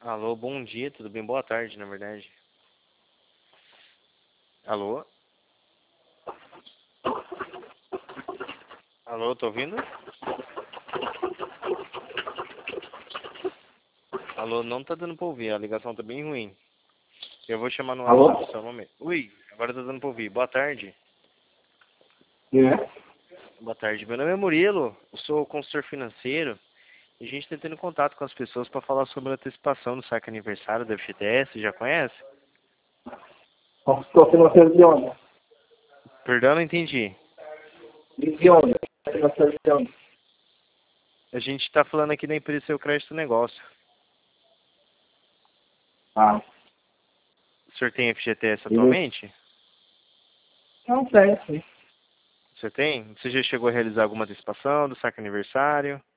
Alô, bom dia, tudo bem? Boa tarde, na verdade. Alô? Alô, tô ouvindo? Alô, não tá dando pra ouvir, a ligação tá bem ruim. Eu vou chamar no Alô? WhatsApp só um momento. Ui, agora tá dando pra ouvir. Boa tarde. É. Boa tarde, meu nome é Murilo, eu sou consultor financeiro e a gente tá tendo contato com as pessoas para falar sobre a antecipação do saque aniversário da FGTS, já conhece? Consultor financeiro de onde? Perdão, não entendi. De onde? Financeiro de onde? A gente tá falando aqui da empresa Seu Crédito Negócio. Ah. O senhor tem FGTS Beleza. atualmente? Não tem, sim. Você tem? Você já chegou a realizar alguma antecipação do saque aniversário?